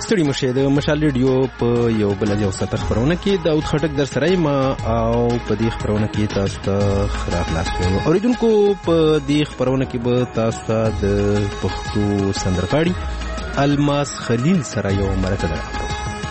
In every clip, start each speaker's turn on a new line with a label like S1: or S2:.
S1: ستړي مشه د مشال ریډیو په یو بل ځای وسته خبرونه کې د اوت خټک در سره ما او په دې خبرونه کې تاسو ته خلاص کوو. اوریدونکو په دې خبرونه کې به تاسو ته د پښتو سندرغاړي الماس خلیل سره یو مرکه ده.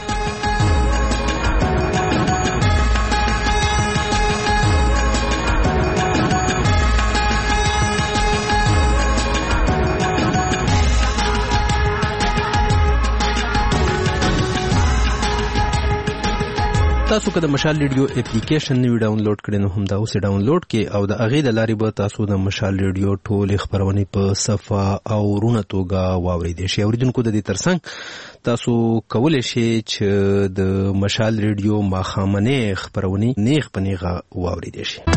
S1: تاسو که د مشال ریډیو اپلیکیشن نوی ډاونلوډ کړئ نو هم دا اوس ډاونلوډ کړئ او د هغې د لارې به تاسو د مشال ریډیو ټولې خپرونې په صفه او رونه توګه واورېدی شئ. اورېدونکو د دې ترڅنګ تاسو کولی شئ چې د مشال ریډیو ماښامنۍ خپرونې نیغ په نیغه واورېدی شئ.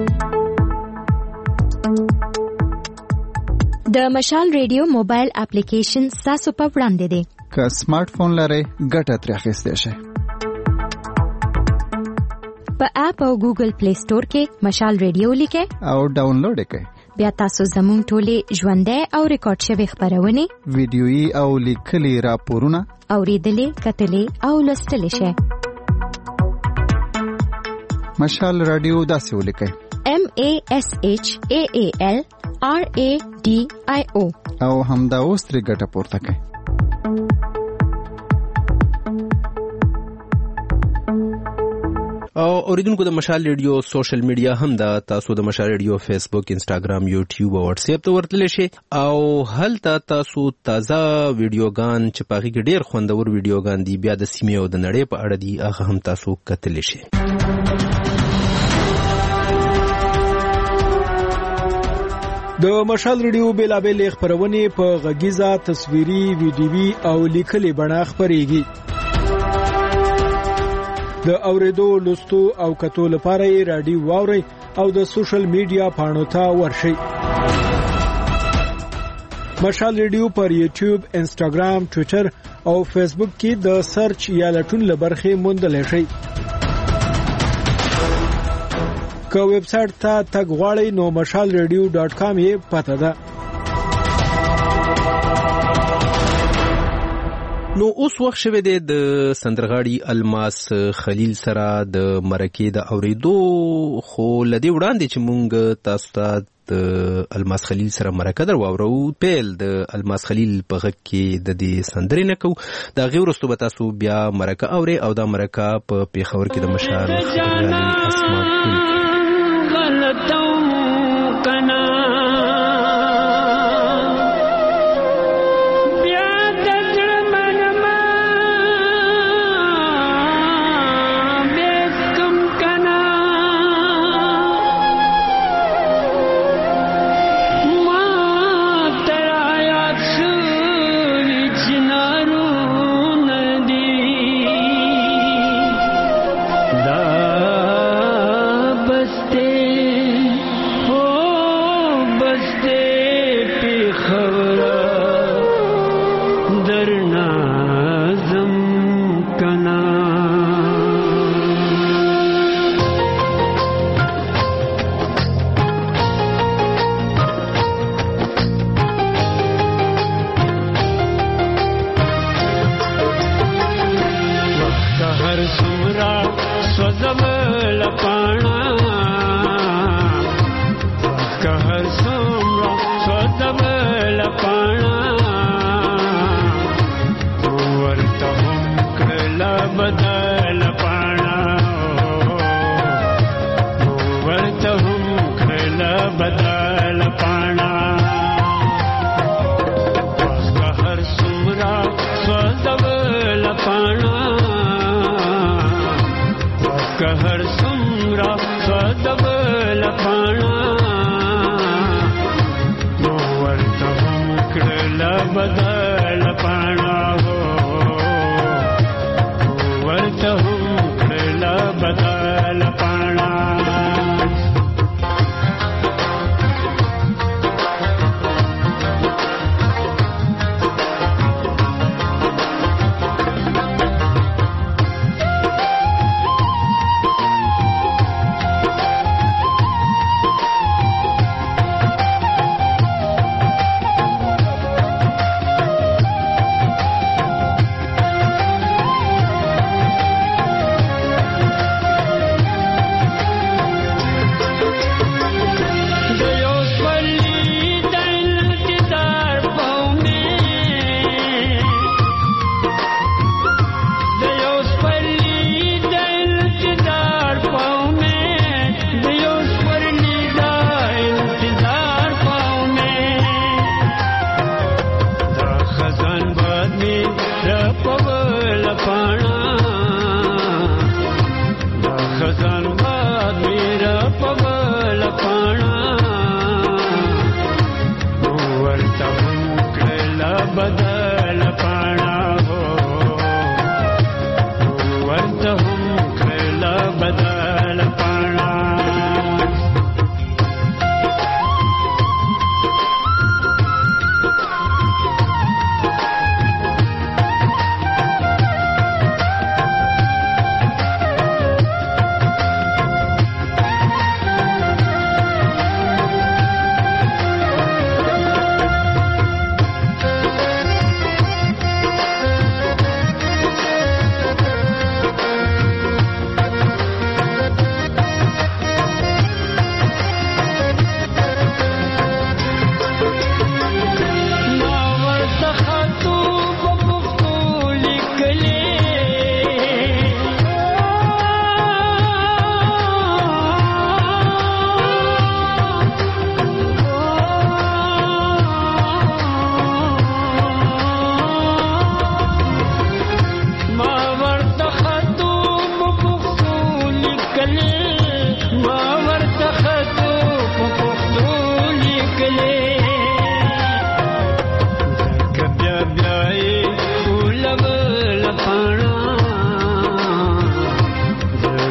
S2: د مشال ریډیو موبایل اپلیکیشن ستاسو په وړاندې دی.
S3: که سمارټ فون لرئ ګټه ترې اخیستی شئ.
S2: په اپ او ګوګل پلی سٹور کې مشال ریډیو لیکئ
S3: او ډاونلوډ کړئ.
S2: بیا تاسو زموږ ټولې ژوندۍ او ریکارډ شوې خبرونه
S3: ویډیويي او لیکلي راپورونه
S2: اوریدلې کتلې او لوستلې شئ.
S3: مشال رادیو داسې ولیکئ
S2: MASHAAL RADIO
S3: او همدا اوس ترې ګټه پورته کړئ.
S1: او اوریدونکو د مشال ریډیو سوشل میډیا هم دا تاسو د مشال ریډیو فیسبوک، انستاګرام، یوټیوب او واتس اپ ته ورتلی شئ او هلته تاسو تازه ویډیوګان چې په هغې کې ډېر خوندور ویډیوګان دي بیا د سیمې او د نړۍ په اړه دي هغه هم تاسو کتلی شئ.
S4: د مشال ریډیو بیلابېلې خپرونې په غږیزه، تصویري، ویډیوي او لیکلي بڼه خپرېږي. د اوریدو، لوستو او کتو لپاره یې رادیو واورئ او د سوشل میډیا پاڼو ته ورشئ. مشال ریډیو پر یوټیوب، انستاګرام، ټویټر او فیسبوک کې د سرچ یا لټون لبرخې موندلی شئ. که ویب سایټ ته تګ غواړئ نو mashalradio.com یې پته ده.
S1: نو اوس وخت شوی دی د سندرغاړي الماس خلیل سره د مرکې د اوریدو، خو لدې وړاندې چې مونږ تاسو ته د الماس خلیل سره مرکه در واورو، پیل د الماس خلیل په غږ کې د دې سندرې نه کوو. د هغې وروسته به تاسو بیا مرکه اورئ او دا مرکه په پېښور کې د مشال خبریالې اسما ګل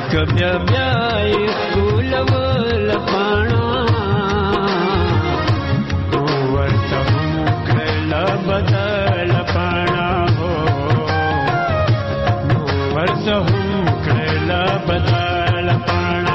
S5: کبیا بیا ګول ول پانا ورته کلا بدل پانا هو ورته کلا بدل پانا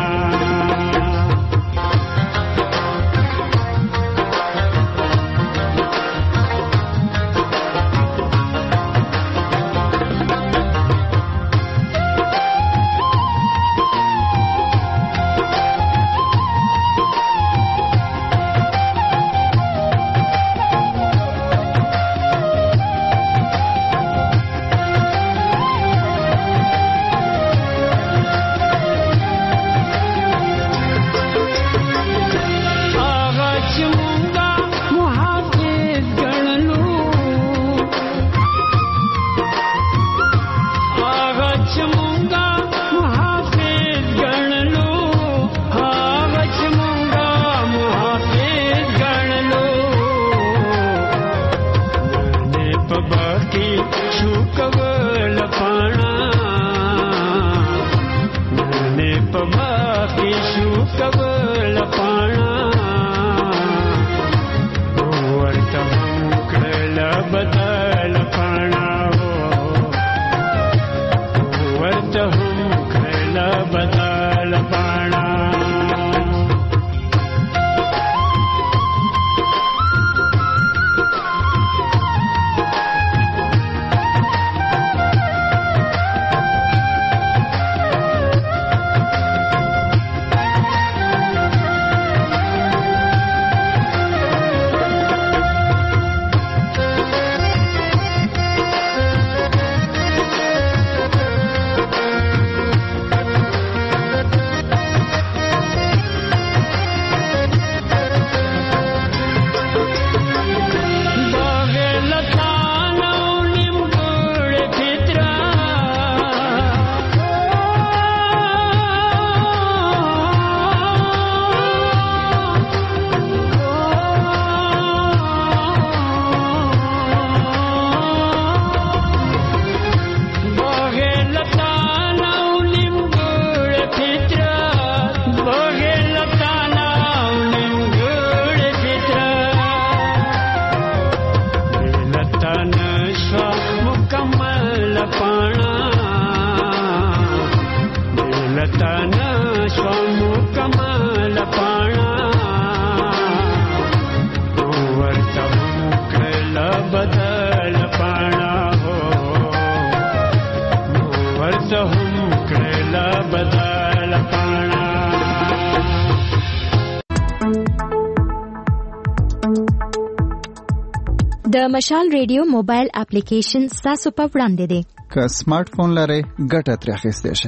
S2: د مشال ریډیو موبایل اپلیکیشن تاسو په وړاندې دی.
S3: که سمارټ فون لرئ ګټه ترې اخیستی شئ.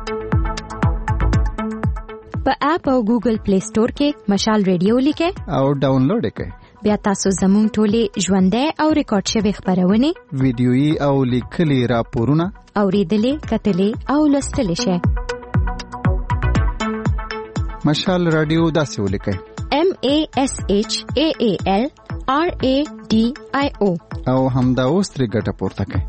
S2: په اپ او ګوګل پلی سٹور کې مشال ریډیو لیکئ
S3: او ډاونلوډ یې کړئ.
S2: بیا تاسو زموږ ټولې ژوندۍ او ریکارډ شوې خپرونې
S3: ویډیويي او لیکلي راپورونه
S2: اوریدلې کتلې او لوستلې شئ.
S3: مشال رادیو داسې ولیکئ
S2: MASHAALRADIO
S3: او همدا اوس ترې ګټه پورته کړئ.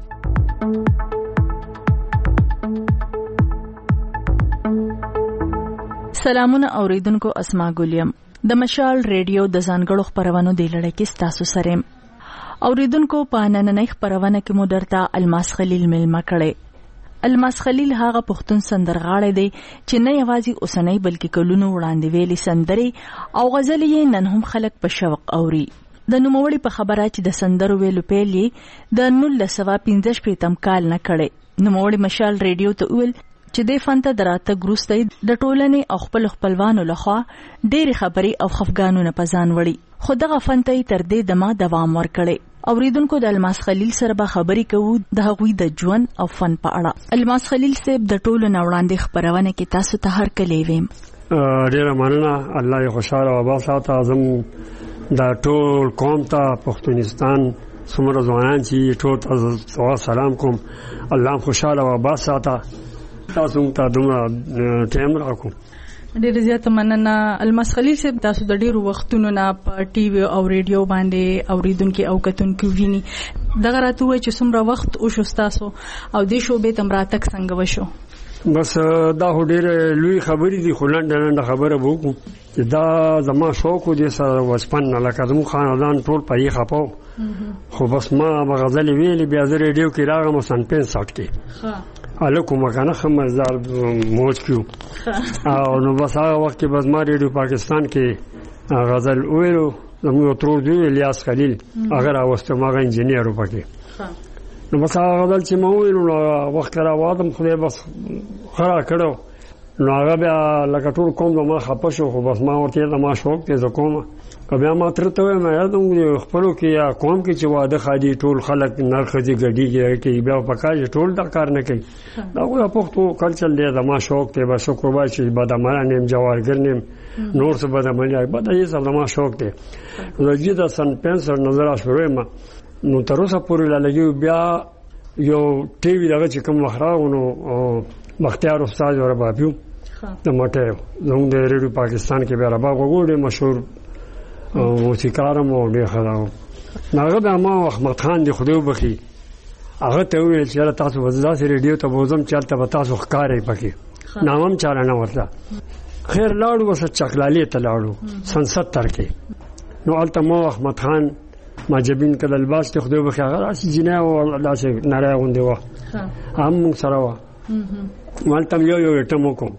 S6: سلامونه اوریدونکو، اسما ګولیم د مشال ریډیو د ځانګړو خبرونو د لړۍ کې تاسو سره اوریدونکو په نننۍ خبرونه کې مو درته الماس خلیل ملما کړي. الماس خلیل هغه پښتون سندرغاړی دی چې نه یوازې اوسنۍ بلکې کلونو وړاندې ویلي سندري او غزلې نن هم خلک په شوق اوري. د نوموړي په خبره چې د سندرو ویلو پیل یې د 1915 کال نه کړي. نوموړي مشال ریډیو ته ویل چې د فن ته دراته ګروستي د ټولنې او خپل خپلوانو لخوا ډېری خبري او خفګانونه پزان وړي، خو دغه فن ته تر دې دمه دوام ورکړي. اوریدونکو د الماس خلیل سره به خبري کوو د هغوی د ژوند او فن په اړه. الماس خلیل صاحب د ټولو نوړاندې خبرونه کې تاسو ته هر کله ویم.
S7: ډېر مننه، الله یې خوشاله او آباد ساتي. اعظم دا ټول قوم ته پښتونستان څومره ځوانان چې ټول ته سلام کوم، الله خوشاله او آباد ساتي. تاسو ته دومره ټایم راکوم.
S6: ډېر زیات مننه الماس خلیل صاحب. تاسو د ډېرو وختونو نه په ټي وي او ریډیو باندې اوریدونکو او کتونکو ویني. دغه راته وای چې څومره وخت او شو تاسو او د شوبې تم راتک څنګه وشو؟
S7: بس دا ډېر لوی خبرې دي خو لنډه خبره وکړو چې دا زما شوق دي سره وسپن لکه زموږ خاندان ټول په یې خپاو خو بس ما غزلې ویلې بیا زه ریډیو کې راغلم سن 65 کې الکو مکانه خمزدار موج کیو او نو بس هغه وخت کې بس ما ریډیو پاکستان کې غزل ویلو زموږ ترور دی الیاس خلیل هغه راوسته ما انجینیر وپکې نو بس هغه غزل چې ما ویلو نو وخت را وادم خدای بس خرا کړو نو هغه بیا لکه ټول کوم ما خپه شو خو بس ما ورته ما شوق ته زکوم بیا ما ترته ما یادوم خپلو کې یا قوم کې چې واده خادي ټول خلک نرخدي غډي کې بیا پکاج ټول دا کار نه کوي دا وو پښتو کلچر دی دا ما شوق ته بس شکر وای چې بادامه نیم جوارګر نیم نور څه بادامه یا بد یې سره ما شوق ته ورځي دا سن 65 نظر شروع ما نو تر اوسه پورې لګي بیا یو ټي وی دغه چې کوم مخراونو مختار استاد اور بابیو د مټه زموږ د ریډیو پاکستان کې بیا رباب وګورې مشهور موسیقار مو ډېر خلاو هغه د ما احمد خان دی خدای وبخي هغه ته ویل چې تاسو وځه سره ریډیو ته بوزم چلته به تاسو ښکارې پکې نامم چاره نه ورته خیر لاړو وسه چکلالي ته لاړو سن 70 کې نو الته مو احمد خان ما جبین کله الباس ته خدای وبخي هغه راس جنه او داسې ناره غوندې و هم سره و مالته یو ټمو کوم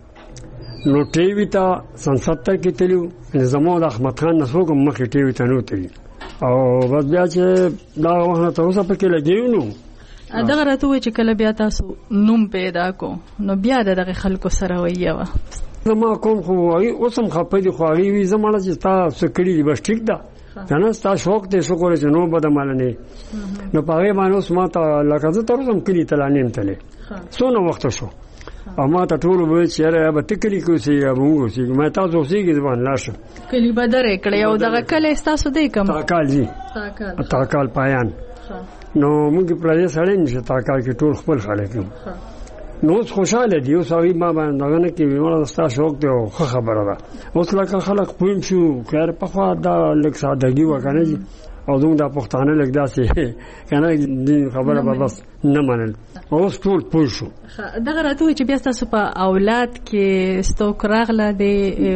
S7: نو ټي وی ته سن 70 کې تلو زمو د احمد خان نسو کوم مخې ټي وی ته نو تلو او بس بیا چې دا وخت ته اوسه پکې لګیو نو
S6: دا راته و چې کله بیا تاسو نوم پیدا کو نو بیا دغه خلکو سره ویوا
S7: زما کوم خو اوسم خپې دي خو وی زمانه چې تاسو کړی دی بس ټیک ده کنه تاسو شوق ته شو کولای چې نو بده مال نه نو پاره باندې اوس ما ته لکه زه تر اوسم کلی تلانیم تله څونه وخت شو اما ته ټول به چیرې به تکلی کوسي موږ سي ما تاسو سيږي ځوان لاشه
S6: کلی بدر کړي او دغه کله تاسو دې کوم
S7: تاکال جی تاکال پایان نو موږ په دې سره نشه تاکال کې ټول خپل خلک یو نو خوشاله دي اوس هغه ما باندې نه کې ویل تاسو شوق دی او خبره ده اوس لکه خلک پویم شو خیر په خوا دا لک سادهګي وکنه جی او زموږ د پښتانه لګ داسې کنه دې خبره به بس نه منل اوس ټول پوه شو
S6: دغه راته چې بیا تاسو په اولاد کې ستوک راغله د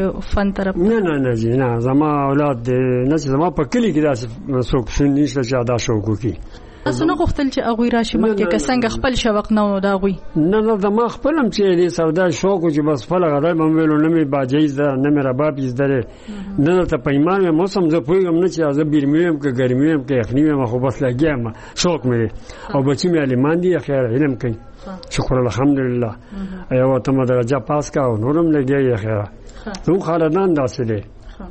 S6: فن طرف
S7: نه جی نه زما اولاد نه زما په کلی کې داسې څوک شنی چې ادا شوق وکي
S6: تاسو نه غوښتل چې هغه راشي مکه که څنګه خپل شوق نه دا غوي
S7: نه زما خپلم چې دې سودا شوق چې بس فل غدای مې ویلو نه مې باجیز ده نه مې رباب زده نه ته پیمان مې موسم زه پویګم نه چې از بیرمیم کې ګرمیم کې یخنیم خو بس لګیم شوق مې او بچی مې علمان دي خیر علم کوي شکر الحمدلله ایو ته درجه پاس کا او نورم لګي خیر نو خاندان داسې دي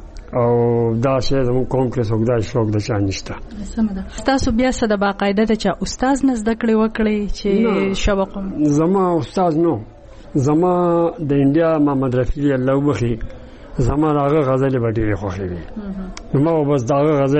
S7: او دا شی زموږ قوم کې څوک دا شوق د چا نشته
S6: سمه تاسو بیا څه د باقاعده د چا استاد نه زده کړې وکړې چې شوق
S7: زما استاد نو زما د انډیا محمد رفیع الله وبخي زما هغه غزل به ډېرې خوښې وي نو ما بس دا غزل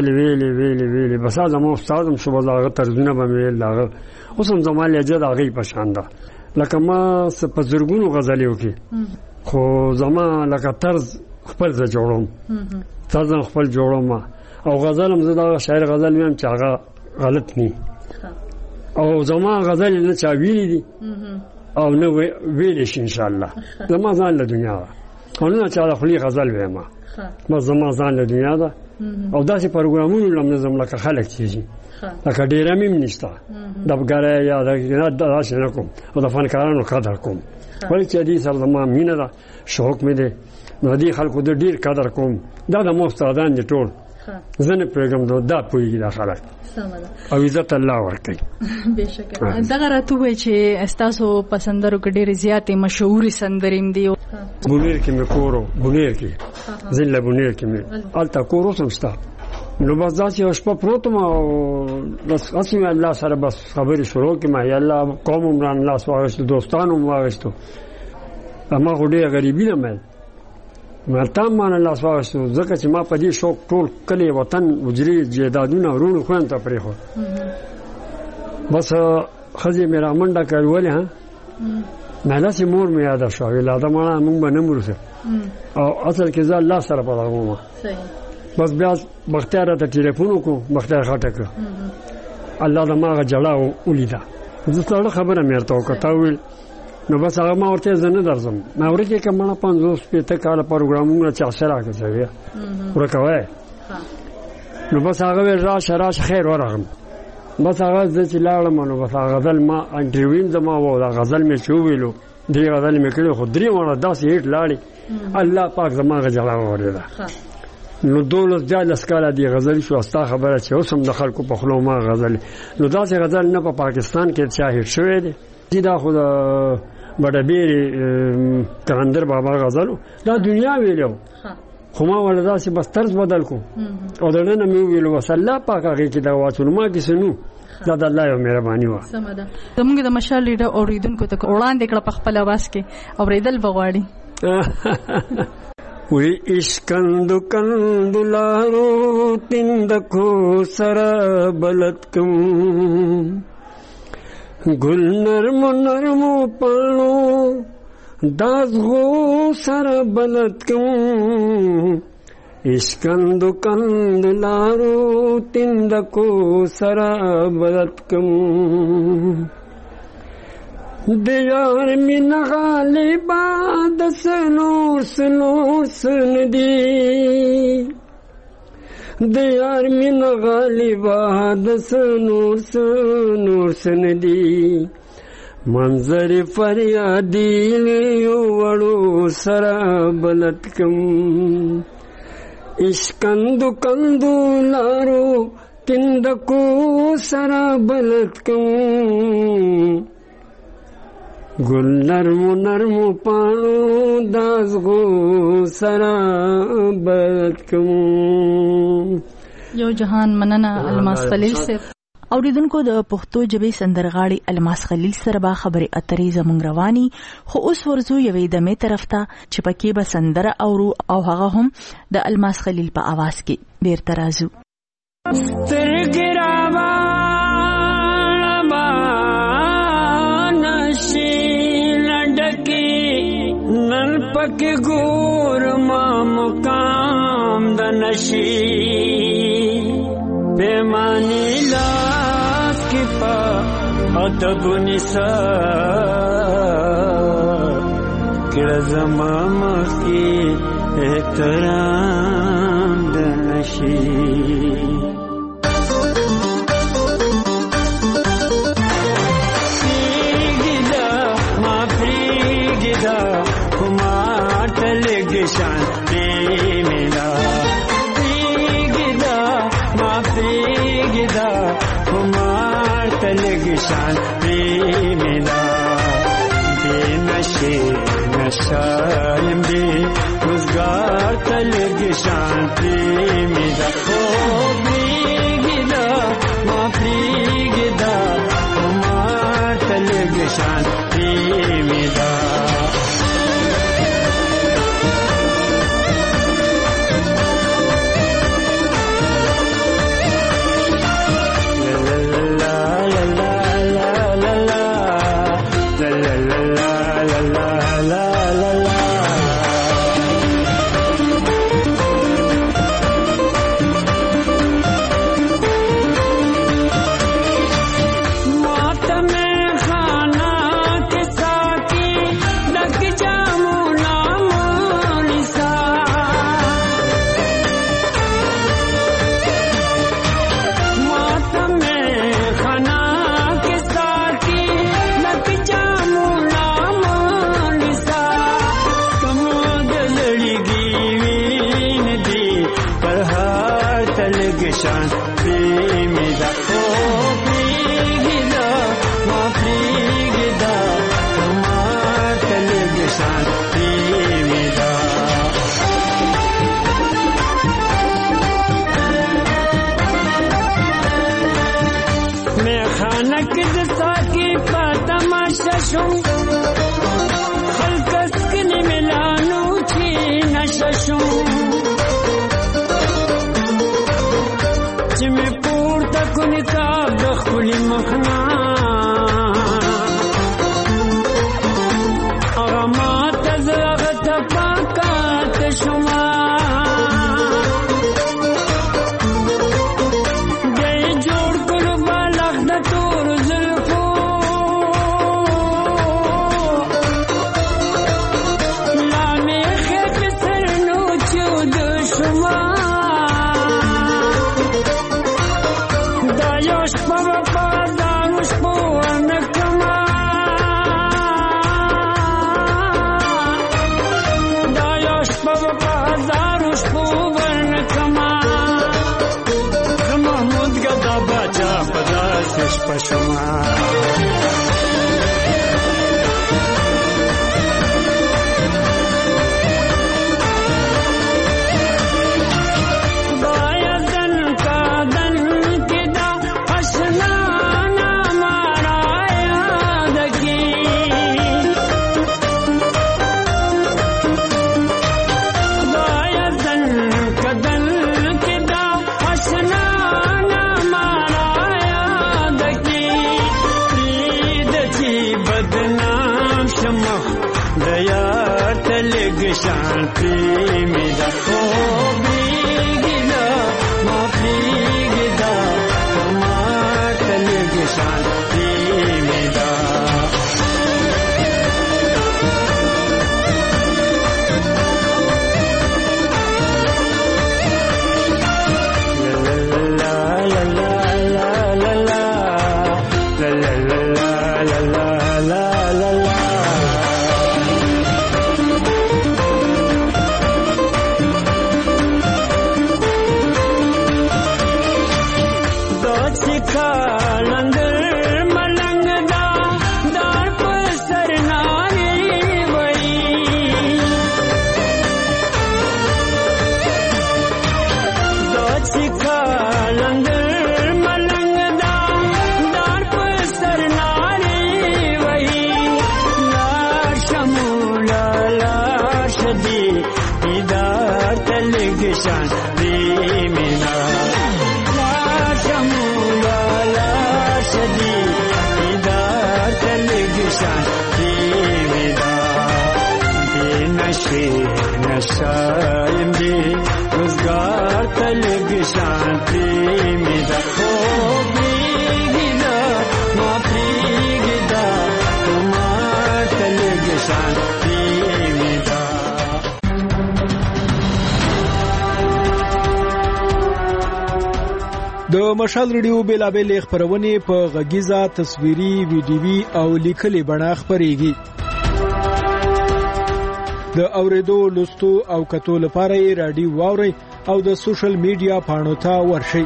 S7: ویلې بس زما استاد هم شو بس هغه طرزونه به ویل هغه اوس هم زما لهجه د هغې په شان ده لکه ما په زرګونو غزلې وکړي خو زما لکه طرز خپل ځ جوړوم تاسو خپل جوړوم او غزل هم زدا شاعر غزل مې هم چې هغه غلط نه او زما غزل نه چا ویلي دي او نه ویلې شي ان شاء الله زما ځان له دنیا او نه چا خپل غزل وایم ما زما ځان له دنیا ده او داسې پروګرامونو لم نظم لکه خلک چیزي لکه ډیر مې نشته د بګاره یا د شنه کوم او د فنکارانو قدر کوم ولې چې دې سره زما مینه ده شوق مې ده نو دې خلکو د ډیر قدر کوم دا د مستعدان دي ټول زنه پیغام دا پویږي د خلک او عزت الله ورکړي
S6: بهشکه دغه راته وای چې استاسو پسندرو کې ډېر زیاتې مشهوري سندریم دي
S7: بونیر کې مې کورو بونیر کې زله بونیر کې مې التا کورو سمستا نو بس ځکه یو شپه پروتم او بس اسیم الله سره بس خبرې شروع کړم یا الله قوم عمران الله سواغشت دوستانو واغشتو اما غوډه غریبی نه مې مرتام مان الله سواغشت ځکه چې ما په دې شوق ټول کلی وطن وجري جیدادونه ورونو خوان ته پرې خو بس خزي مې را منډه کړولې ها مالا سي مور مې یاد شو ولاده ما موږ به نه مرسه او اصل کې ځا الله سره پدغه صحیح بس بیا بختیار ته ټلیفون وکړو بختیار خاطر الله د ماغه جړه ولیدا زه ستاسو خبره مې ورته وکړه ویل نو بس هغه ما ورته زنه درځم ما ورته کومه 50 پته کال پروګرامونه چې اثر راکړي ورکوي نو بس هغه راشه خیر ورغم بس هغه چې لاړم نو بس هغه غزل ما انټرویو زما و دا غزل مې چوویلو دی غزل مې کړو خو درې وړه داسې هیټ لاړې الله پاک زما غجلا وریدا نو 12 کاله دی غزل شو استا خبره چې اوس هم د خلکو په خلو ما غزل نو داسې غزل نه په پاکستان کې شاهد شوی دی دا خو بډبیر کلندر بابا غزل دا دنیا ویلو خو ما ولدا چې بس طرز بدل کو او دنه مې ویلو وس الله پاک هغه کې دا واچو ما کې سنو دا د الله یو مهرباني و
S6: سمدا زموږ د مشال لیډر اوریدونکو ته وړاندې کړه په خپل आवाज کې اوریدل بغواړي
S7: وی اشکندو کندو لارو تندکو سرا بلتکم گل نرمو پانو دازغو سرا بلتکم اشکندو کندو لارو تندکو سرا بلتکم دیار من غالبا دسنور سندی دیار من غالبا دسنور سندی منظر فریادی لیو وڑو سرا بلتکم اشکندو کندو لارو تندکو سرا بلتکم گل نرمو پانو دازغو سرا بلتکم
S6: یو جهان مننه الماس خلیل صاحب اوریدونکو د پښتو ژبې سندرغاړي الماس خلیل سره به خبرې اترې زموږ رواني خو اوس ورزو یوې دمه طرف ته چې پکې به سندره اورو او هغه هم د الماس خلیل په आवाज کې بیرته راځو
S5: نن پک گور ما مقام د نشی پیمانی لاس کی پا ادب نسا کړه زما مخی احترام د نشی شانتی میرا پریگدا ما پریگدا کمار تلگ شانتی میرا بے نشے نشایم بے روزگار تلگ شانتی میرا پریگدا ما پریگدا کمار تلگ شانتی میرا
S7: شپشما शांति मेरा ओ बीगिदा मा बीगिदा मातल शांति मेरा ला ला ला ला ला ला ला ला ला ला ला नशाएंगे रोजगार तलग शांति मेरा हो बीगिदा माफी गिदा तुम्हार तलग शांति मेरा
S4: د مشال ریډیو بیلابل خبرونه په غږیزه تصویري ویډیوي او لیکلي بڼه خبريږي د اوریدو لوستو او کتو لپاره رادیو واوري او د سوشل میډیا پاڼو ته ورشي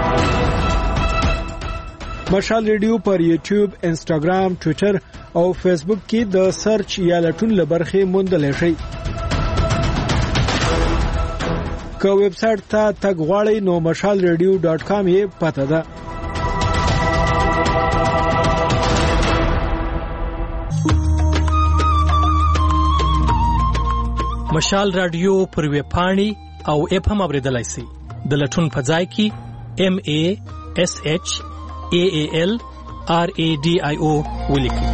S4: مشال ریډیو پر یوټیوب انسټاګرام ټوئیټر او فیسبوک کې د سرچ یا لټون لبرخه موندل شي که ویب سټ ته تګ غواړئ نو mashalradio.com یې پته ده
S8: مشال رادیو پر ویب پاڼې او اپ هم اوریدلای شئ د لټون په ځای کې MASHALRADIO ولیکئ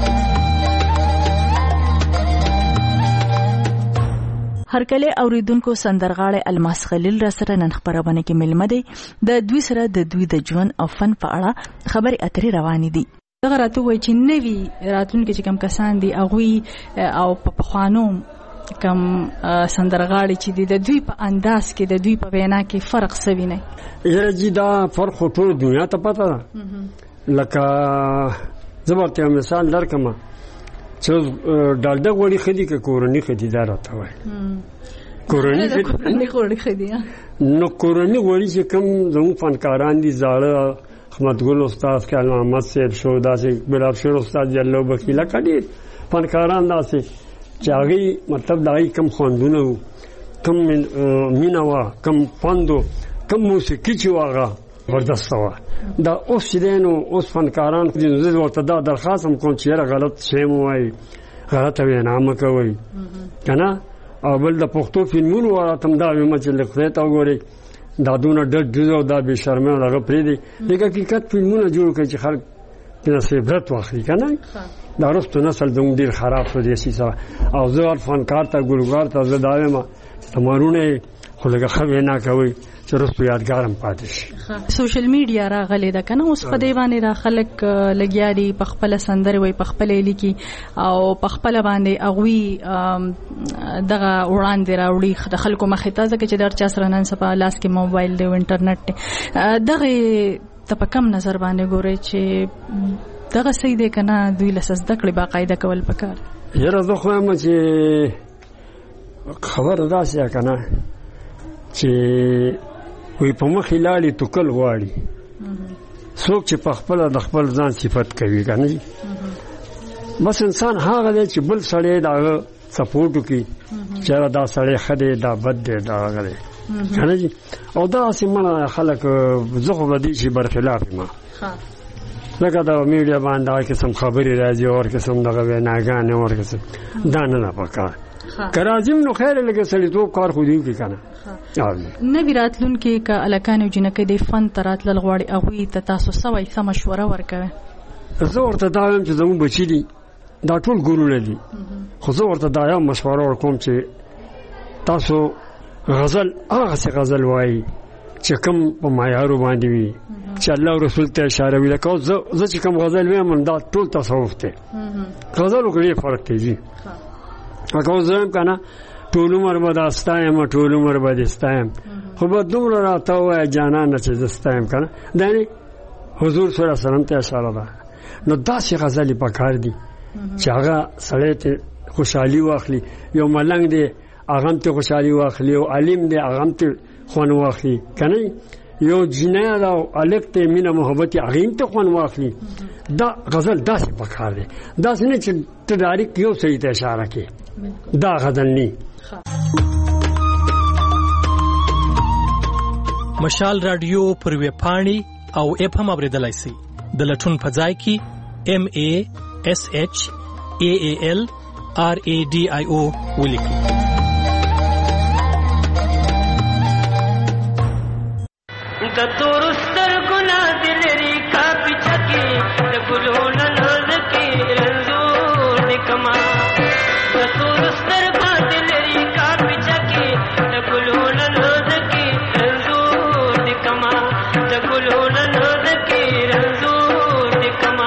S6: هرکله اوریدونکو سندرغاړي الماس خلیل را سره نن خبرونه کې ملمه دي د دوی سره د دوی د ژوند او فن په اړه خبري اترې روانې دي
S9: دغه راته وای چې نوی راتلونکي چې کم کسان دي اغوي او په پخوانو کم سندرغاړي چې د دوی په انداز کې د دوی په وینا کې فرق سوي نه
S7: یره جی دا فرق ټول دنیا ته پته ده لکه زبرته مثال درکمه چې ډالډه غوړي خدي کې کورني خديدار راته وای کورني
S9: خدي
S7: نو کورني غوړي چې کوم زمو فنکاران دي زاړه احمد ګل استاد کلام احمد صاحب شو داسې بلاب شیر استاد جلو بکیلا کډي فنکاران داسې چاغي مطلب دای کم خوندونه کم مینوا کم فندو کم موسیقي چې واغه ورزسته وا دا اوس دینو اوس فنکاران د زړه ورته دا درخواست هم کوم چې غلط شی مو وای غلط وینا مکوي کنه او بل د پښتو فلمونو وراتم دا مې چې لخته تا وګوري دا دونه ډډ جوړ دا به شرمه لغه پری دي دغه حقیقت فلمونه جوړ کړي چې خلک په عبرت واخلي کنه دا رستو نسل زموږ ډیر خراب شو دي سره او زه فنکار ته ګلګار ته زه دایم تمرونه خو لږه خو نه کوي چې رستو یادګارم پاتې شي
S9: سوشل میډیا راغلی دا کنه اوس په دی باندې را خلک لګیاري په خپل سندره وي په خپل لیکي او په خپل باندې اغوي دغه وړاندې راوړي د خلکو مخې ته ځکه چې در چا سره نن سبا لاس کې موبایل دی او انټرنیټ دغه ته په کم نظر باندې ګوري چې دغه صحیح دی کنه دوی لسه زده کړي باقاعده کول پکار
S7: یره زه خو هم چې خبر داسې کنه چې وي په مخې لاړې توکل غواړي څوک چې په خپل د خپل ځان صفت کوي کنه بس انسان هغه دی چې بل سړی دا سپورټ کوي چې دا سړی خدای دا بد دی دا غلي کنه جی او دا سیمه خلک زه خو بدی شي برخلاف ما لکه دا میډیا باندې قسم خبري راځي او قسم دغه ویناګانې او قسم دا نه پکار کراځم نو خیر لګه سړی تو کار خو دی کی کنه
S9: نوی راتلون کې ک الکانو جنکه د فن ترات لغواړي اغوي ته تاسو سوي سم مشوره ورکوي
S7: زه ورته دا وایم چې زموږ بچی دي دا ټول ګورونه دي خو زه ورته دا یم مشوره ورکوم چې تاسو غزل هغه څه غزل وایي چې کوم په معیارو باندې وي چې الله رسول ته اشاره وی لکه زه چې کوم غزل وایم دا ټول تصوف ته غزل کې فرق دی هغه زم کنه ټول عمر به داستایم ټول عمر به داستایم خو به دومره راته وای جانان چې داستایم کنه دانی حضور صلی الله علیه وسلم ته اشاره ده نو داسې غزل په کار دي چې هغه سړی ته خوشحالي واخلي یو ملنګ دی هغه ته خوشحالي واخلي او عالم دی هغه ته خون واخلي کنه یو جنایت او الکته مینه محبت هغه ته خون واخلي دا غزل داسې په کار دي داسې نه چې تدارک یو صحیح ته اشاره کوي دا غزل نه
S8: مشال رادیو پر ویب پاڼې او اپ هم اوریدلای شئ د لټون په ځای کې MASHALRADIO ولیکئ
S5: د تور سترګو نه دلري کا پچکه د ګلونو ناز کې رنځور نکما د تور سترګو دلري کا پچکه د ګلونو ناز کې رنځور نکما د ګلونو ناز کې رنځور نکما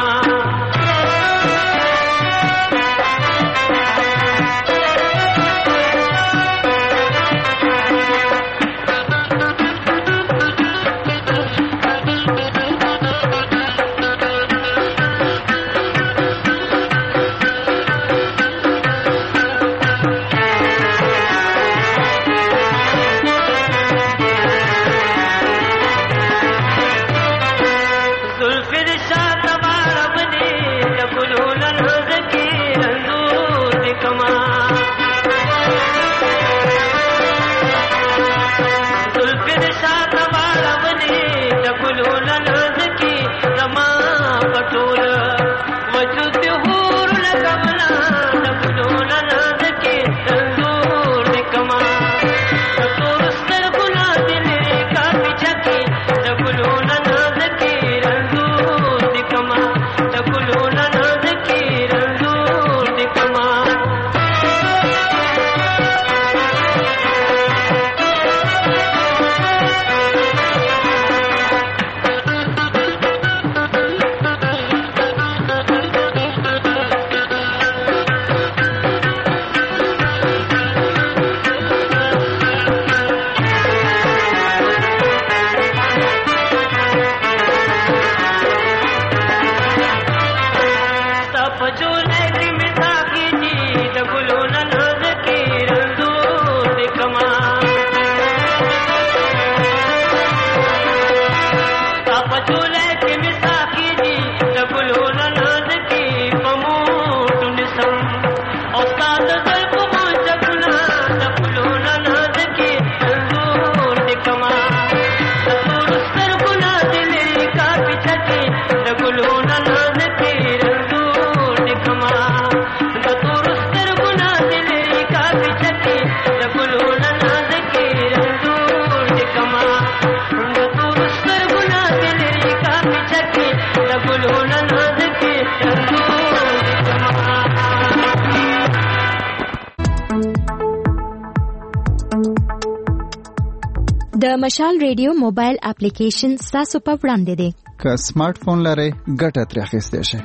S2: د مشال ریډیو موبایل اپلیکیشن تاسو په وړاندې دی
S3: که سمارټ فون لرئ ګټه ترې اخیستی شئ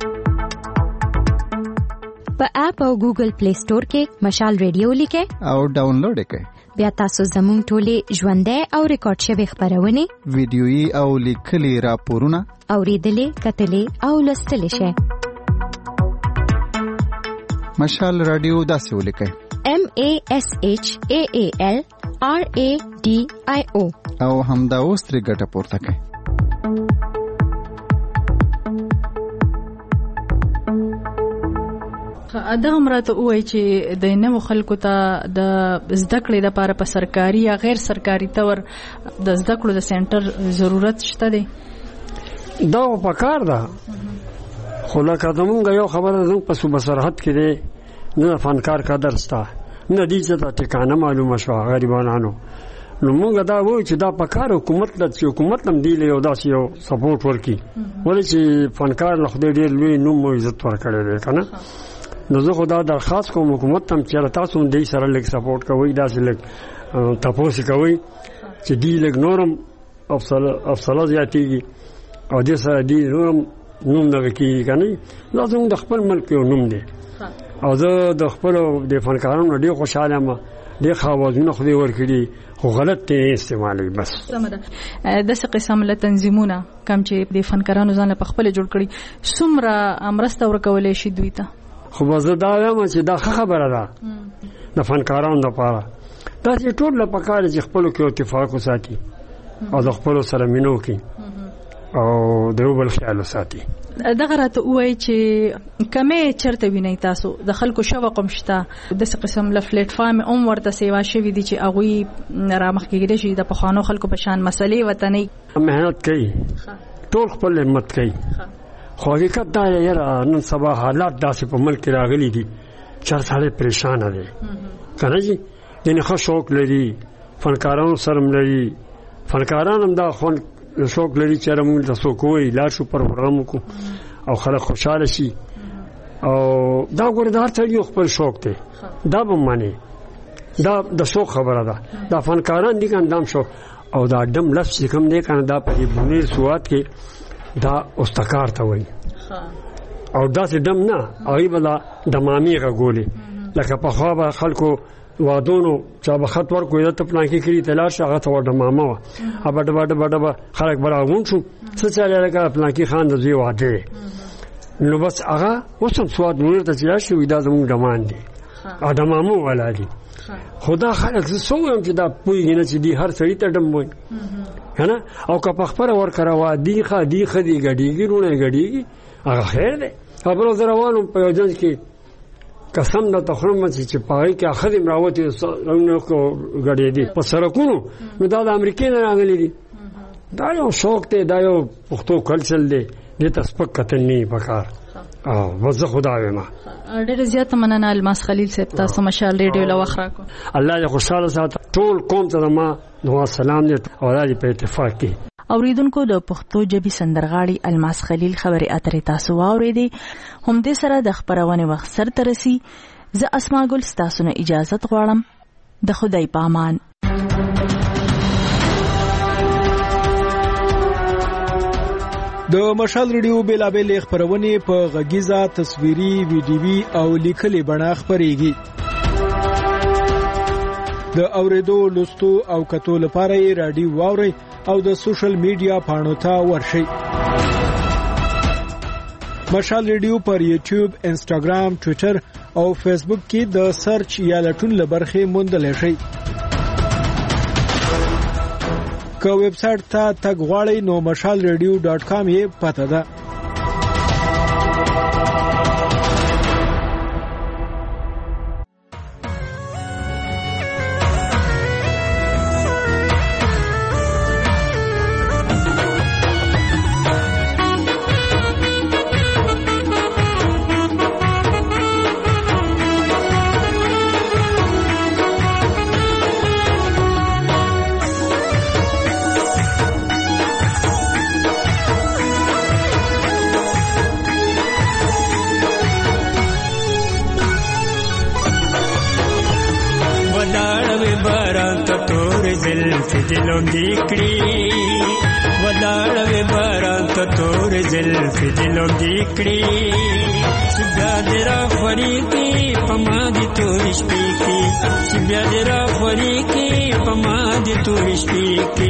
S2: په اپ او ګوګل پلی سٹور کې مشال ریډیو لیکئ
S3: او ډاونلوډ یې کړئ
S2: بیا تاسو زموږ ټولې ژوندۍ او ریکارډ شوې خبرونه
S3: ویډیويي او لیکلي راپورونه
S2: اوریدلې کتلې او لوستلې شئ
S3: مشال رادیو داسې ولیکئ
S2: MASHALRADIO
S3: او همدا اوس ترې ګټه پورته کړئ
S9: دا امراته وای چې د نوو خلکو ته د زده کړې لپاره په سرکاري یا غیر سرکاري تور د زده کړو د سنټر ضرورت شته دی.
S7: دا په کار ده خو لکه زمونږ یو خبره زمونږ په صوبه سرحد کې دی نه فنکار قدر شته نه دي چې دا ټکانه معلومه شوه غریبانانو. نو موږ دا وایو چې دا په کار حکومت له چې حکومت هم دی له یو داسې یو سپورټ ورکړي ولې چې فنکار له خدای ډېر لوی نوم او عزت ورکړی دی که نه. نو زه خو دا درخواست کوم حکومت ته چې تاسو هم دې سره لږ سپورټ کوئ داسې لږ تپوس کوئ چې دې لږ نورم افصله زیاتېږي او دې سره دې نورم نوم دغه کېږي که نه. دا زموږ د خپل ملک یو نوم دی او زه د خپلو د فنکارانو ډېر خوشحاله یم ډېر ښه اوازونه خدای ورکړي خو غلط ته استعمالوي بس.
S9: داسې قسم له تنظیمونه کوم چې د فنکارانو ځان په خپل جوړ کړي څومره مرسته ورکولی شي دوی ته؟
S7: خو به زه دا وایم چې دا ښه خبره ده د فنکارانو دپاره. داسې ټول له پکار چې خپلو کې اتفاق وساتي او د خپلو سره مینو کړي او د یو بل خیال وساتي.
S9: دغه راته ووایي چې کمې چېرته وینئ تاسو د خلکو شوق هم شته داسې قسم له پلیټفارم هم ورته سیوا شوي دي چې هغوی رامخکې کېدای شي د پخوانو خلکو په شان مسلې وطنۍ
S7: محنت کوي ټول خپل همت کوي خو حقیقت دا یاره نن سبا حالات داسې په ملک کې راغلي دي چې هر سړی پریشانه دی که نه جي یعنې ښه شوق لري فنکارانو سره هم لري فنکاران هم دا شوق لري چې موږ ته څوک وایي لاړ شو پروګرام وکړو او خلک خوشحاله شي او دا ګوره د هر سړي خپل شوق دی دا به منې دا د شوق خبره ده. دا فنکاران دي که نه دا هم شوق او دا ډم لفظ چې کوم دی که نه دا په بونیر سوات کې دا استکار ته وایي او داسې ډم نه هغوی به دا دمامې غږولې لکه پخوا به خلکو وادونو چا به خط ورکوي دا ته پلانکې کړي ته لاړ شه هغه ته ډمامه وه ابه ډبه ډبه خلک به راغونډ شو څه چلې لکه پلانکي خان د زوی واده دی نو بس هغه اوس هم سوات مونیر ته چې لاړ شي دا زمونږ ډمان دی او ډمامو والا دي خو دا خلک زه څه ووایم چې دا پوهېږي نه چې دی هر سړي ته ډم وایي که نه او که په خپله ورکړه وه دی ښه دی ښه دی ګډېږي روڼی ګډېږي هغه خیر دی. خبرو زه روان وم په یو جنج کې قسم درته خورم چې په هغې کې ښځې م راوتې ګډېدې په سړکونو نو دا د امریکې نه راغلي دي. دا یو شوق دی دا یو پښتو کلچر دی دې ته سپک کتل نه وي پکار او بس زه خو دا وایم.
S9: ډېره زیاته مننه الماس خلیل صاحب تاسو مشال ریډیو له وخت راکړو.
S7: الله دې خوشحاله ساته ټول قوم ته زما دعا سلام دی او دا دې په اتفاق کې.
S6: اوریدونکو د پښتو ژبې سندرغاړي الماس خلیل خبرې اترې تاسو واورېدې. همدې سره د خپرونې وخت سرته رسي. زه اسماء ګل ستاسو نه اجازت غواړم. د خدای په امان.
S4: د مشال ریډیو بیلابېل خبرونه په غږیزه تصویري ویډیوي او لیکلي بڼه خبريږي. د اوریدو لوستو او کتو لپاره یې رادیو واوري او د سوشل میډیا پاڼو ته ورشئ. مشال ریډیو پر یوټیوب، انسټاګرام، ټوئیټر او فیسبوک کې د سرچ یا لټون لبرخه موندل شي. که ویب سټ ته تګ غواړئ نو mashalradio.com یې پته ده.
S10: دلم دیکړي ولاړې باران ته تور زلف دلم دیکړي چې بیا دې را خوري کې پما دي تور شپې کې چې بیا دې را خوري کې پما دي تور شپې کې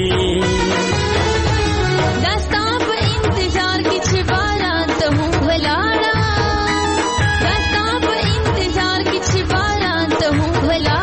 S11: داستا په انتظار کې چې باران ته مو ولاړه داستا په انتظار کې چې باران ته مو ولاړه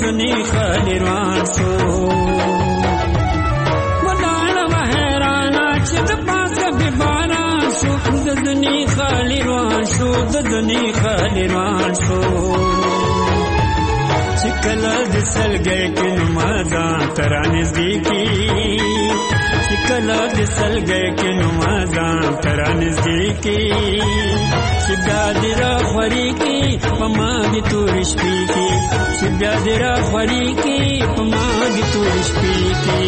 S10: دنی خالی روان شو ولاړه حیرانه چې د پاسه به باران شو د دنی خالی روان شو د دنی خالی روان شو چې کله د سلګۍ کې نمازان ترانزدي کی چې کله د سلګۍ کې نمازان ترانزدي کی چې بیا دې را خوري کی په ما دې تور شپې کی چې بیا دې را خوري کی په ما دې تور شپې کی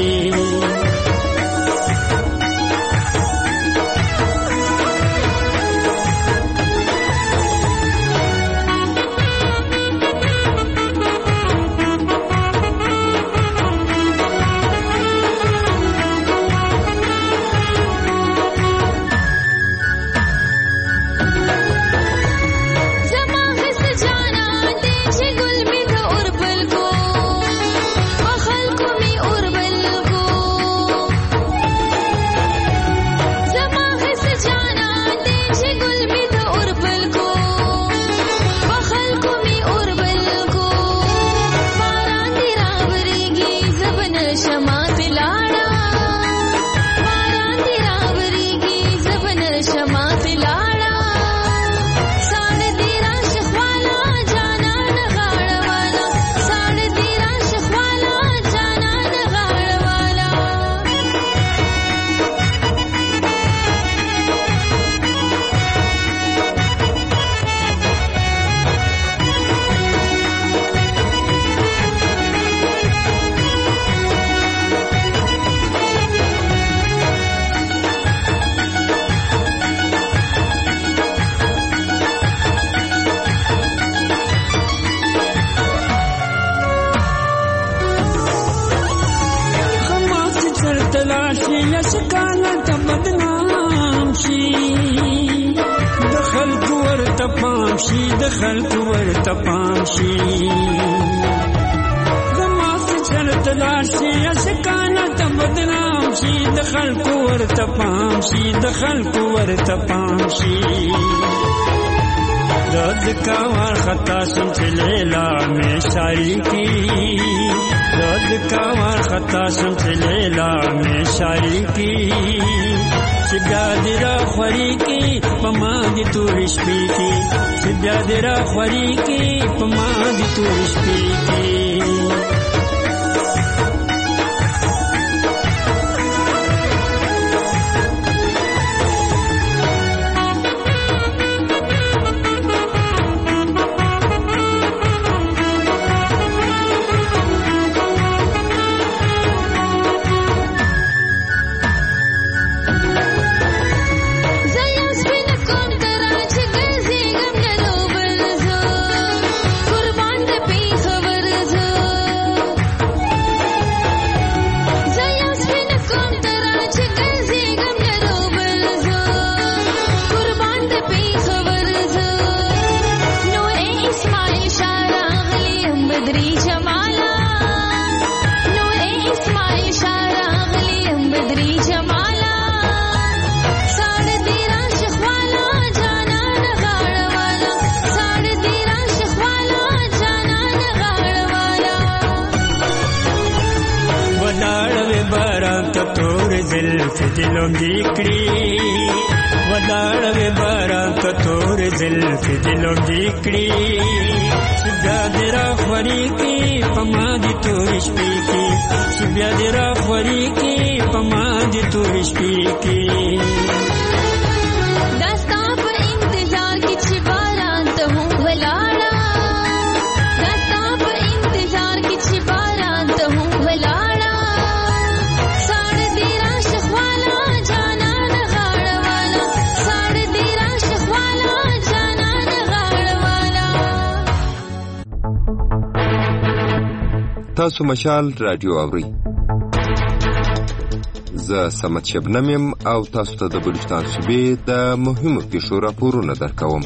S12: تاسو مشال رادیو اورئ. زه سمت شبنم یم او تاسو ته د بلوچستان صوبې د مهمو پیښو راپورونه درکوم.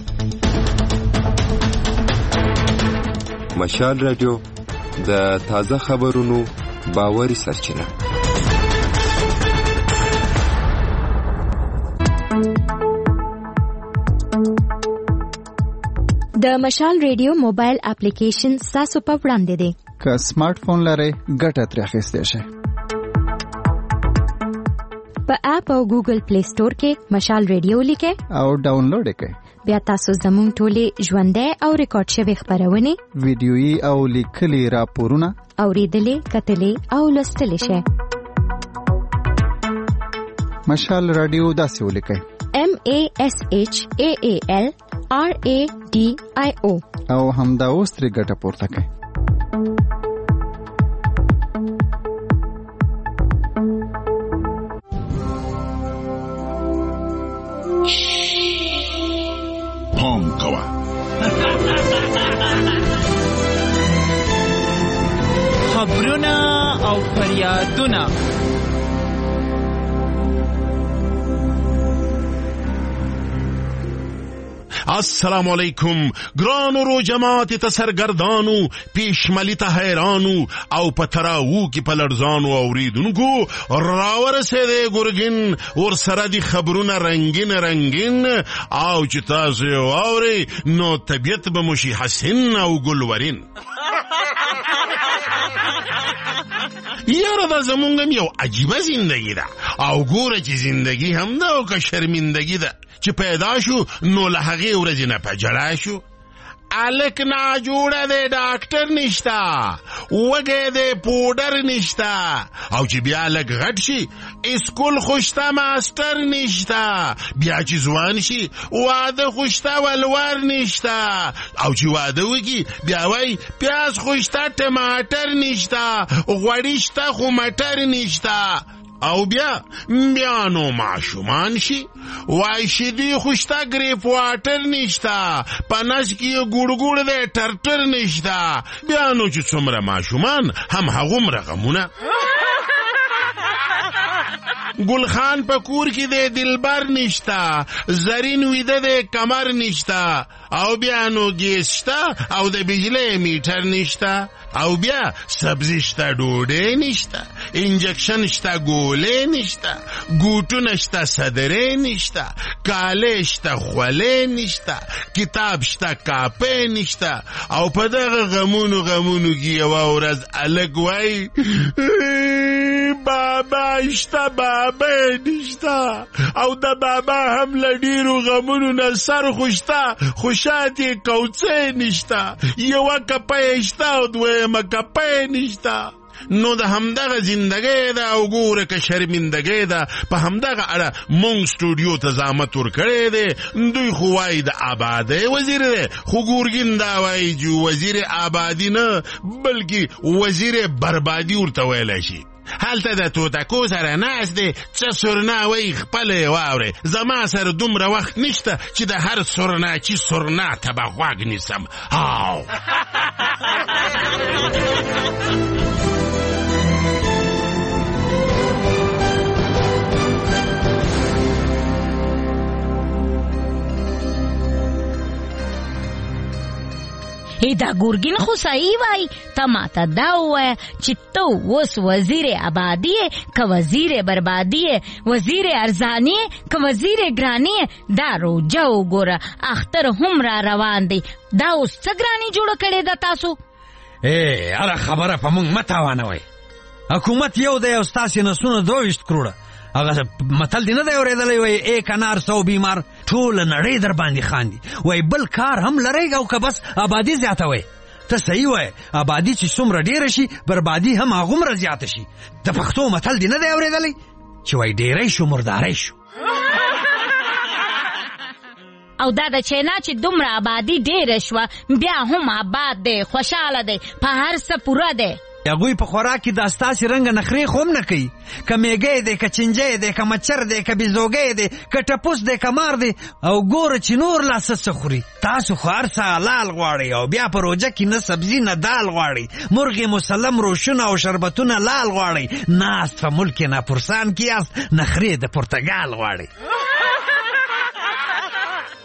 S12: مشال رادیو د تازه خبرونو باوري سرچینه.
S2: د مشال ریډیو موبایل اپلیکیشن تاسو په وړاندې دی.
S3: که سمارټ فون لرئ ګټه ترې اخیستی شئ.
S2: په اپ او ګوګل پلی سٹور کې مشال ریډیو لیکئ
S3: او ډاونلوډ یې کړئ.
S2: بیا تاسو زموږ ټولې ژوندۍ او ریکارډ شوې خپرونې
S3: ویډیويي او لیکلي راپورونه
S2: اورېدلې، کتلې او لوستلی شئ.
S3: مشال رادیو داسې ولیکئ:
S2: MASHAAL RADIO
S3: او همدا اوس ترې ګټه پورته کړئ.
S13: پام کوه.
S14: خبرونه او فریادونه
S13: السلام علیکم ګرانو رو جماعت ته سرګردانو پیشملی ته حیرانو او پتراو کې پلړزانو اوریدونکو راورسېده ګورګین ور سره دي خبرونه رنگین رنگین او چې تاسو اوري نو طبيعت به مشي حسن او ګلورین. یاره دا زمونږ یو عجیبه زندگی ده او ګوره چې زندگی هم ده او که شرمندگی ده چې پیدا شو نو له هغې ورځې نه په جړا شو. الک ناجوړه دی ډاکټر نشته، وږی دی پوډر نشته، او چې بیا لږ غټ شي اسکول خوشته ماسټر نشته، بیا چې ځوان شي واده خوشته ولور نشته، او چې واده وکړي بیا وایي پیاز خوشته ټماټر نشته، غوړي شته خو مټر نشته، او بیا نو معشومان شي وای شیدی خوشتا گریپ واټر نشتا، پنس کې ګوړ دی ټرټر نشتا، بیا نو چې څومره معشومان هم هغومره غمونه. ګلخان په کور کې دی دلبر نشتا، زرین ویده دی کمر نشتا، او بیا نو ګیس شته او د بجلی میټر نشتا، او بیا سبزی شته ډوډۍ نشته، انجکشن شته ګولې نشته، ګوټونه شته صدرې نشته، کالې شته خولې نشته، کتاب شته کاپې نشته، او په دغه غمونو کې یوه ورځ الګ وای بابا شته بابا نشته، او د بابا هم له ډېرو غمونو نه سر خوشته خوشاتې کوڅې نشته، یوه کپۍ شته او دویمه کپۍ نشته. نو د همدغه زندګۍ ده او ګوره که شرمندګۍ ده په همدغه اړه مونږ سټوډیو ته زحمت ورکړی دی. دوی خو وایي د آبادۍ وزیر دی، خو ګورګین دا وایي چې وزیر آبادي نه بلکې وزیر بربادي ورته ویلی شي. هلته د توتکو سره ناست دی، څه سرنا وایي خپله یې واورئ، زما سره دومره وخت نشته چې د هر سرناچي سرنا ته به غوږ نیسم. هاو
S15: دا ګورګین خو صحیح وای، ته ماته دا ووایه چې ته اوس وزیر آبادي یې که وزیر بربادي یې، وزیر ارزاني یې که وزیر ګراني یې. دا روجه وګوره اختر هم را روان دی، دا اوس څه ګراني جوړه کړې ده تاسو؟
S16: هره خبره په موږ مه تاوانوئ. حکومت یو دی او ستاسې نسونه 22 کروړه. هغه متل دی نه دی اورېدلی وایي ایک انار 100 بیمار، ټوله نړۍ در باندې خاندي. وایي بل کار هم لرئ او که بس آبادي زیاتوئ. ته صحیح وایې، آبادي چې څومره ډېره شي بربادي هم هغومره زیاته شي. د پښتو متل دی نه دی اورېدلی چې وایي ډېری شو مرداری شو.
S15: او دا د چینا چې دومره آبادي ډېره شوه بیا هم آباد دی، خوشحاله دی، په هر څه پوره دی.
S16: هغوی په خوراک کې دا ستاسې رنګه نخرې خو هم نه کوي، که میږی دی که چینجی دی که مچر دی که بیزوګی دی که ټپوس دی که مار دی. او ګوره چې نور لا څه خوري، تاسو خو هر څه حلال غواړئ، او بیا په روژه کې نه سبزي نه دال غواړئ، مرغې مسلم روشونه او شربتونه لال غواړئ، ناست په ملک ناپرسان کې یاست، نخرې د پرتګال غواړئ.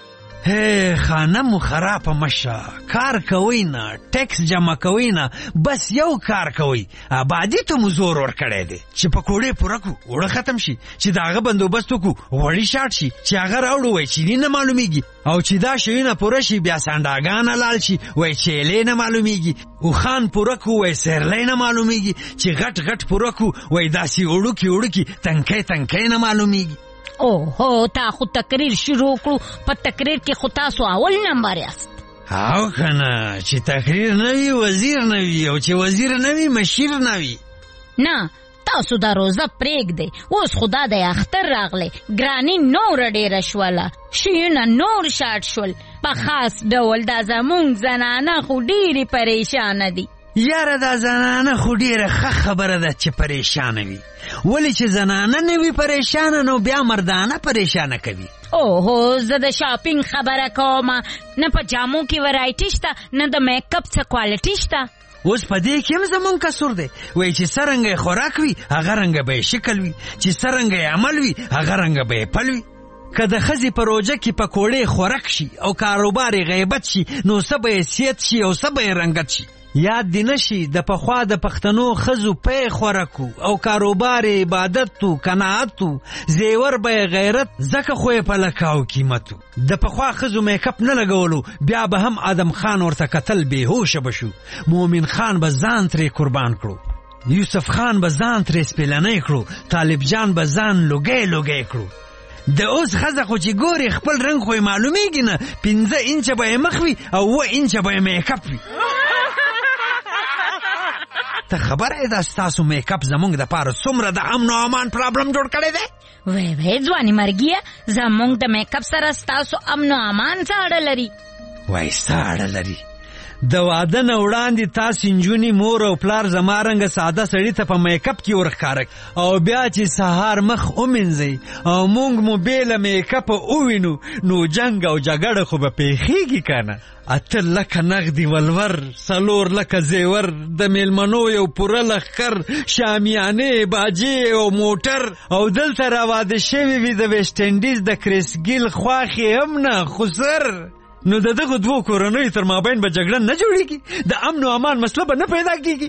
S16: خانه مو خرابه مشه، کار کوئ نه، ټیکس جمع کوئ نه، بس یو کار کوئ، آبادي ته مو زور ورکړی دی چې پکوړې پوره کړو اوړه ختم شي، چې د هغه بندوبست وکړو غوړي شاټ شي، چې هغه راوړو وای چیني نه معلومیږي، او چې دا شیونه پوره شي بیا سانډاګانه لال شي وای چیلې نه معلومیږي، او خان پوره کړو وای سیرلی نه معلومیږي، چې غټ غټ پوره کړو وای داسې وړوکي تنکۍ نه معلومیږي.
S15: اوهو تا خو تقریر شروع کړو، په تقریر کې خو تاسو اول نمبر یاست.
S16: او کنه چې تقریر نه وي وزیر نه وي، او چې وزیر نه وي مشیر نه وي.
S15: نه تاسو دا روزه پرېږدئ، اوس خدا د اختر راغلی، ګراني نور ډېره شوله، شیونه نور شاټ شول، په خاص ډول دا زمونږ زنانه خو ډېرې پریشانه دي.
S16: یاره دا زنانه خو ډېره ښه خبره ده چې پریشانه وي، ولې چې زنانه نه وي پریشانه نو بیا مردانه پریشانه کوي.
S15: اوهو زه د شاپینګ خبره کوم، نه په جامو کې ورایټي شته، نه د میک اپ څه کوالټي شته.
S16: اوس په دې کې هم زمونږ قصور دی، وایي چې څرنګه خوراک وي هغه رنګه به شکل وي، چې څرنګه عمل وي هغه رنګه به پل وي. که د ښځې په روژه کې پکوړې خوراک شي او کاروبار غیبت شي نو څه به حیثیت شي او څه به رنګت شي. یاد دی نشي د پخوا د پښتنو ښځو پی خوراکو او کاروبار عبادت تو قناعت تو، زیور به غیرت ځکه خو یې په لکاو قیمتو. د پخوا ښځو میک اپ نه لګولو بیا به هم آدم خان ورته کتل بېهوشه بشو، مومن خان به ځان ترې قربان کړو، یوسف خان به ځان ترې سپېلنی کړو، طالب جان به ځان لوګی کړو. د اوس ښځه خو چې ګوري خپل رنګ خو یې معلومیږي نه، 5 انچه به یې مخ وي او 7 انچه به یې میک اپ وي. ته خبره یې ده ستاسو میک اپ زمونږ دپاره څومره د امن او امان پرابلم جوړ کړی دی؟
S15: وی ځواني مرګیه، زمونږ د میک اپ سره ستاسو امن او امان څه اړه لري؟
S16: وای څه اړه لري؟ د واده نه وړاندې تاسې نجونې مور او پلار زما رنګه ساده سړي ته په میک اپ کې ورښکاره او بیا چې سهار مخ ومینځئ او موږ مو بې له میک اپه ووینو نو جنګ او جګړه خو به پیښیږي که نه. 8 لکه نغدي ولور، 4 لکه زیور، د میلمنو یو پوره لښکر، شامیانې باجې او موټر، او دلته راواده شوي وي د ویسټ انډیز د کریس ګیل خواښې هم نه خسر. نو د دغه دوو کورنیو تر مابین به جګړه نه جوړیږي، د امن او امان مسله به نه پیدا کیږي.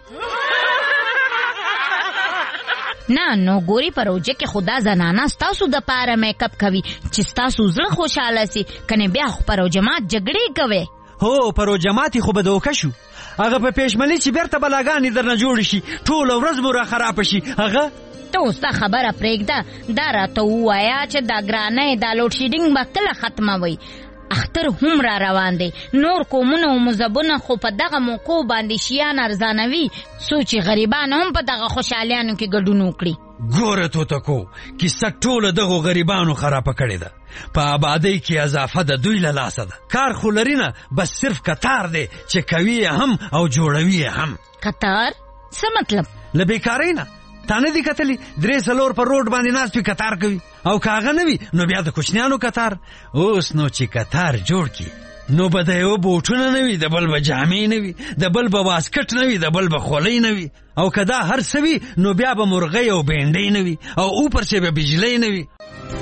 S15: نه نو ګوري په روژه کې خدا زنانه ستاسو د پاره میک اپ کوي چې ستاسو زړه خوشحاله سي، کنه بیا خو په روژه مات جګړې کوي.
S16: هو په روژه ماتې خو به دوکه شو، هغه په پېشمني چې بیرته بلاګانې درنه جوړې شي، ټوله ورځ مو را خرابه شي. هغه
S15: ته اوس دا خبره پرېږده، دا راته ووایه چې دا ګرانۍ دا لوډ شیډینګ به کله ختموئ؟ اختر هم را روان دی، نور قومونه او مذهبونه خو په دغه موقعو باندې شیان ارزانوي، څو چې غریبان هم په دغه خوشحالیانو کې ګډون وکړي.
S16: ګوره توتکو، کیسه ټوله دغو غریبانو خرابه کړې ده، په آبادۍ کې اضافه د دوی له لاسه ده. کار خو لري نه، بس صرف کتار دی چې کوي هم او جوړوي هم.
S15: کتار څه مطلب؟
S16: له بیکارۍ نه. تا نه دي کتلی 3-4 پر روډ باندې ناست وي کتار کوي، او که هغه نه وي نو بیا د کوچنیانو کتار. اوس نو چې کتار جوړ کړي نو به د یو بوټونه نه وي، د بل به جامې نه وي، د بل به واسکټ نه وي، د بل به خولۍ نه وي، او که دا هر څه وي نو بیا به مرغۍ او بینډۍ نه وي، او اوپر چې به بجلۍ نه وي.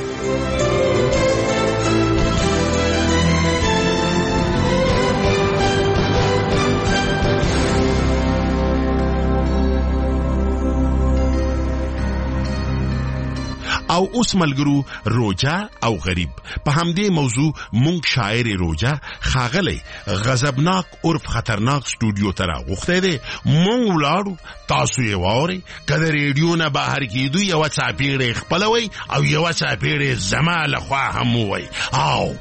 S13: او اوس ملګرو روجا او غریب په همدې موضوع مونږ شاعر روجا خاغلی غضبناک عرف خطرناک سټوډیو ته راغوښتی دی. مونږ ولاړو، تاسو یې واورئ. که د ریډیو نه بهر کېدو یوه څاپېړې خپلوئ او یوه څاپېړې زما لخوا هم ووئ. او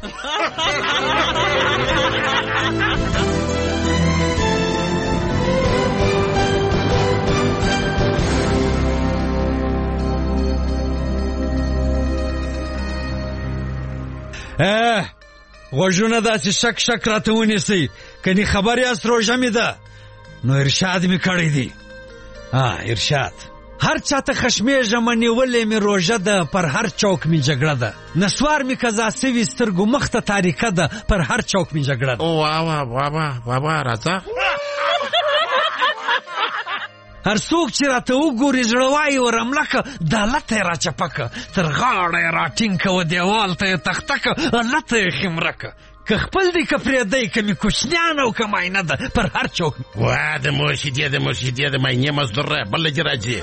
S16: غوږونه داسې شک راته ونیسئ، کني خبر یاست روژه مې ده نو ارشاد مې کړی دی. ارشاد هر چاته خشمېږم نیولې مې روژه ده، پر هر چوک مې جګړه ده، نسوار مې قضا سوي سترګو مخ ته تاریکه ده، پر هر چوک مې جګړه ده.
S13: واه راځه.
S16: هر څوک چې راته وګوري زړه وایي ورملکه دا لته یې راچپکه، تر غاړه یې راټینګ که و دیوال ته یې تخته که لته یې خمره که. که خپل دی که پرېږدی که مې کوچنیان او که معاینه ده پر هر چوک
S13: وا د مرشدې د معاینې مزدور بله دې راځي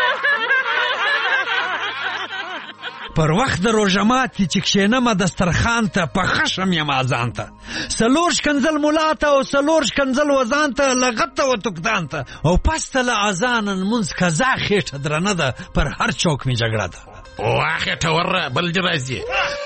S16: پر وخت د روژه ماتي چې کښېنمه دسترخوان ته پخه شم یم اذان ته 4 ښکنځل ملا ته او 4 ښکنځل وزان ته لغته و تکدان ته او پس ته له اذانه لمونځ قضا خېټه درنه ده پر هر چوک مې جګړه ده
S13: وا خېټه وره بل دې راځي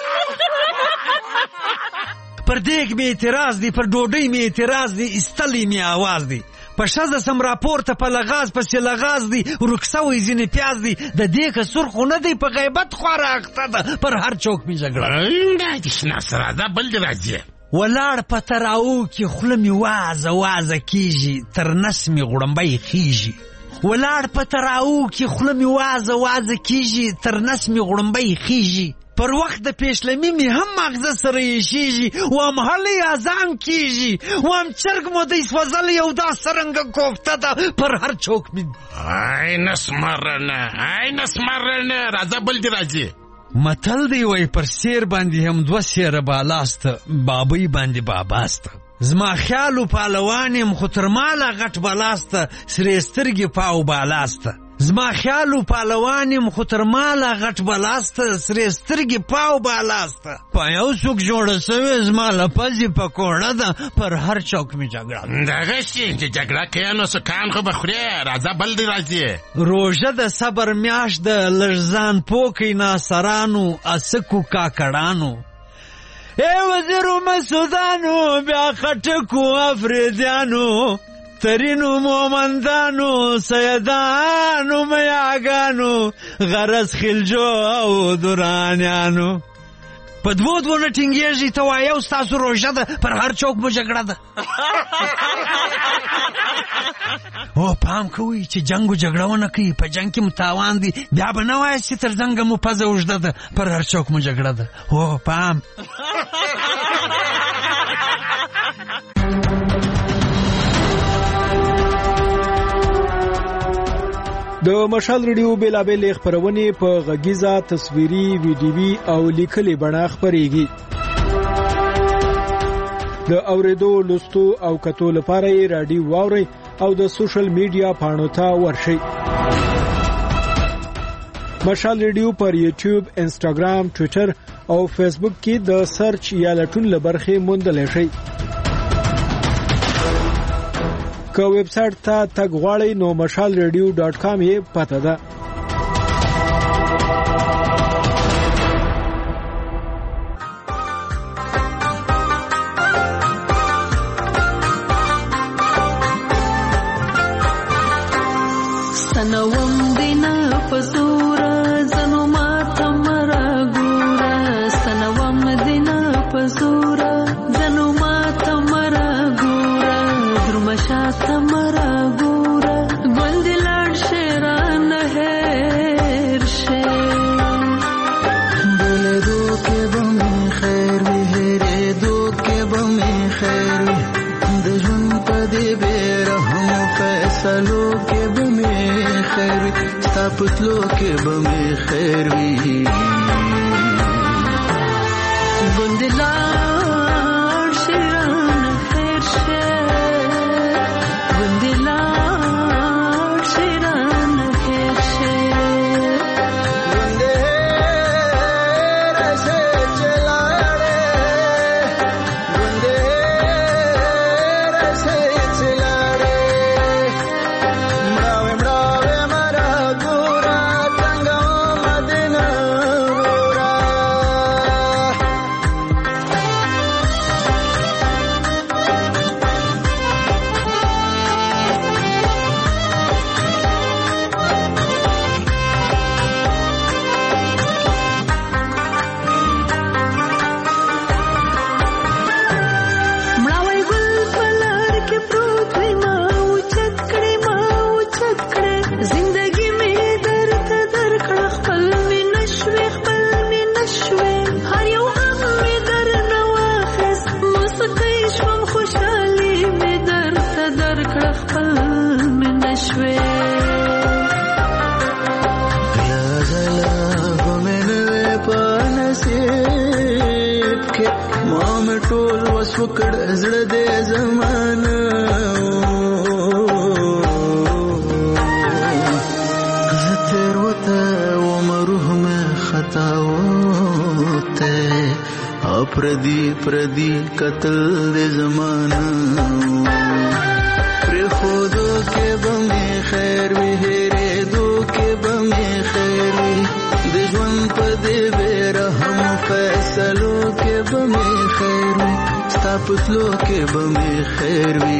S16: پر دیګ مې اعتراض دی پر ډوډۍ مې اعتراض دی ایستلی مې آواز دی په ښځه سم راپورته په لغاز پسې لغاز دی ورک سوی ځینې پیاز دی د دې که سرخ خو نه دی په غیبت خواره اخته ده پر هر چوک مې جګړه
S13: بل دې راځي
S16: ولاړ په تراو کې خوله مې وازه وازه کېږي تر نس مې غړمبی خېږي ولاړ په تراو کې خوله مې وازه وازه کېږي تر نس مې غړمبی خېږي پر وخت د پیشلمی می هم مغزه سره یشیږي وام هلی اذان کیږي وام چرګ مو د سوزل یو دا سرنګ کوفته ده پر هر چوک می
S13: آی نسمرنه راځه بل دی راځي
S16: متل دی وای پر سیر باندې هم 2 سیره بالاسته بابای باندې باباسته زما خیالو پهلوانیم خو تر ماله غټ بالاسته سرې سترګې پاو بالاسته زما خیالو پهلوانیم خو تر ماله غټ بالاسته سرې سترګې پاو بالاسته په یو څوک جوړه سوې زما له پزې پکوړه ده پر هر چوک مې جګړه
S13: دغسې چې جګړه کوې نو سکان خو به خورې راځه بل دې راځي
S16: روژه د صبر میاشت ده لږ ځان پوکئ ناصرانو اسکو کاکړانو ای وزیرو مسودانو بیا خټکو افریدیانو ترینو مومندانو سیدانو میاگانو غرس خلجو او دورانیانو په 2 نه ټینګېږي ته وایه ستاسو روژه ده پر هر چوک مو جګړه ده او پام کوئ چې جنګ و جګړه ونه کوي په جنګ کې مو تاوان دی بیا به نه وایاست چې تر زنګه مو پزه اوږده ده پر هر چوک مو جګړه ده او پام
S4: د مشال ریډیو بیلابېلې خپرونې په غږیزه تصویري ویډیوي او لیکلي بڼه خپرېږي د اورېدو لوستو او کتو لپاره یې رادیو واورئ او د سوشل میډیا پاڼو ته ورشئ مشال ریډیو پر یوټیوب انسټاګرام ټویټر او فیسبوک کې د سرچ یا لټون لبرخې موندلی شئ که ویب سایټ ته تګ غواړئ نو mashalradio.com یې پته ده
S17: سنوم دینا پزورا زنو ماته مرا ګورا سنوم دینا پزورا زنو ماته مرا ګورا درمشاته مرا ګورا ګوند لاړ شیران هر شه بوله دو کې بم خیر وی هره دو کې بم خیر د ژوند په دې بیرحم فیصلو کې بم خیر ستا پتلو کې بم خیر وی ګوند لاړ شیران هر شه टोल وکړ زړه دې زمانه زه تیر وته ومروح مې خطا وته پردی قتل دې زمانه پر خودو کې بمې خیر وي هېرېدو کې بمې خیر وي د ژوند په دې بې رحم فیصلو کې بمې خیر وي ستا په تلو کې بمې خیر وي